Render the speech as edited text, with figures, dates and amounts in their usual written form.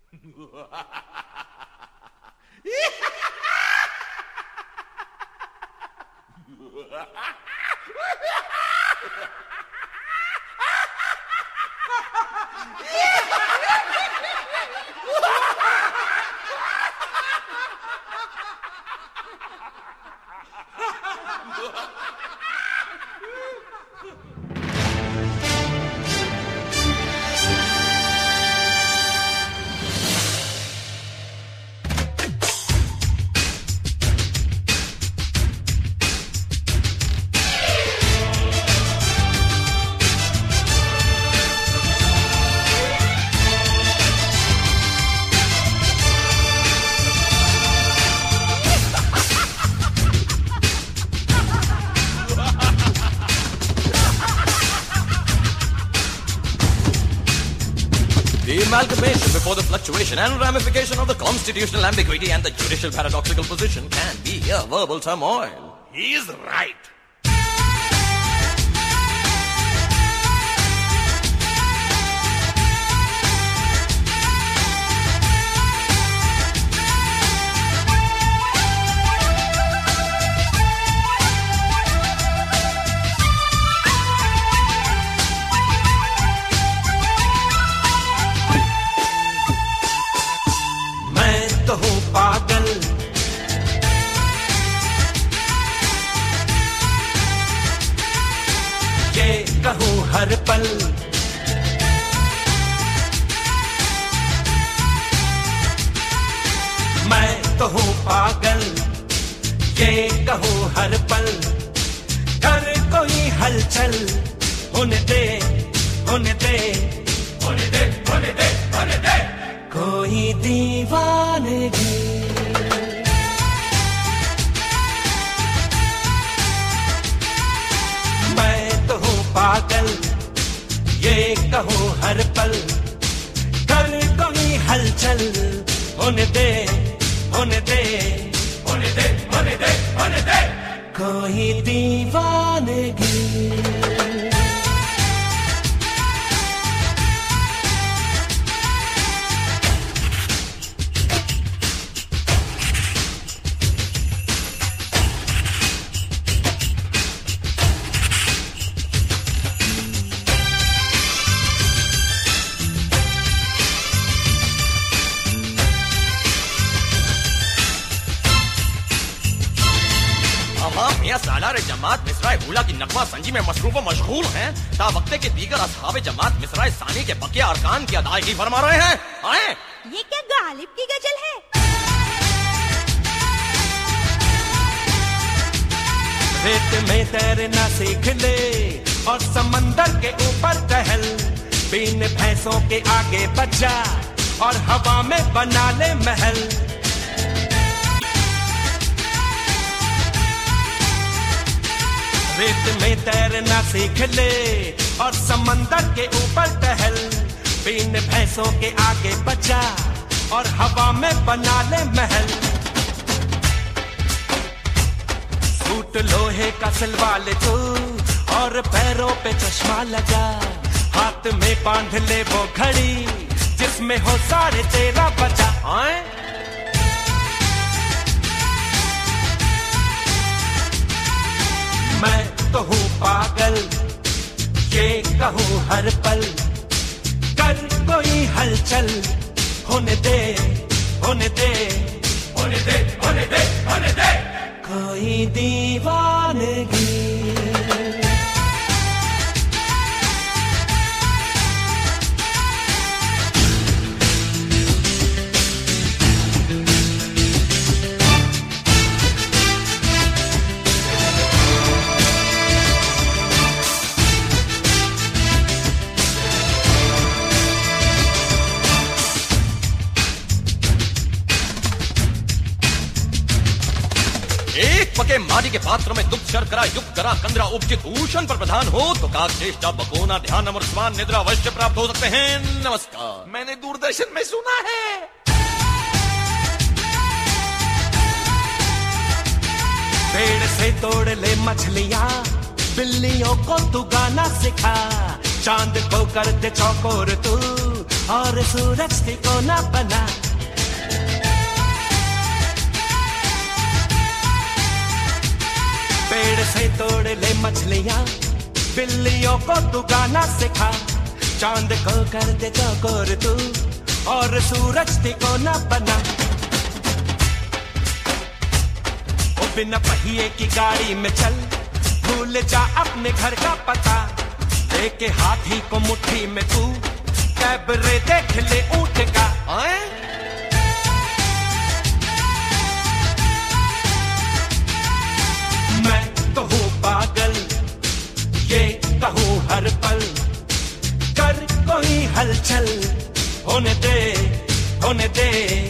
Amalgamation before the fluctuation and ramification of the constitutional ambiguity and the judicial paradoxical position can be a verbal turmoil. He's right. हर पल मैं तो हूँ पागल, ये कहूँ हर पल, कर कोई हलचल, होने दे, होने दे, होने दे, होने दे, होने दे, कोई दीवानगी। पागल ये कहूँ हर पल, कर कोई हलचल, होने दे, होने दे, होने दे, होने दे, होने दे, कोई दीवानगी। सालार जमात मिसराए हुला की नगमा संजी में मसरूफ व मशगूल हैं, ता वक्ते के दीगर असहाबे जमात मिसराए सानी के बकिया अरकान की अदायगी फरमा रहे हैं। आए ये क्या गालिब की गजल है? रेत में तैरना सीख ले और समंदर के ऊपर टहल, बीन भैंसों के आगे बचा और हवा में बना ले महल। रेत में तैरना सीख ले और समंदर के ऊपर टहल, बीन भैंसों के आगे बचा और हवा में बना ले महल। सूट लोहे का सिलवा ले तू और पैरों पे चश्मा लगा, हाथ में बांध ले वो घड़ी जिसमें हो 13:30 बजा। मैं तो हूँ पागल, ये कहूँ हर पल, कर कोई हलचल, होने दे, होने दे, होने दे, होने दे, होने दे, कोई दीवानगी। पके मारी के पात्र में दुख शर्करा युक्त करा कंदरा उपचित भूषण पर प्रधान हो तो काक चेष्टा बकोना ध्यान अमर स्मान निद्रा अवश्य प्राप्त हो सकते हैं। नमस्कार। मैंने दूरदर्शन में सुना है। पेड़ से तोड़ ले मछलियाँ, बिल्लियों को तू गाना सिखा, चांद को कर दे चौकोर तू और सूरज तिकोना बना। पेड़ से तोड़ ले मछलियां, बिल्लियों को तू गाना सिखा। चांद को कर दे चौकोर तू, और सूरज तिकोना बना। ओ बिना पहिए की गाड़ी में चल, भूल जा अपने घर का पता। लेके हाथी को मुट्ठी में तू, कैबरे देख ले ऊंट का। मैं तो हूँ पागल, ये कहूँ हर पल, कर कोई हलचल, होने दे, होने दे।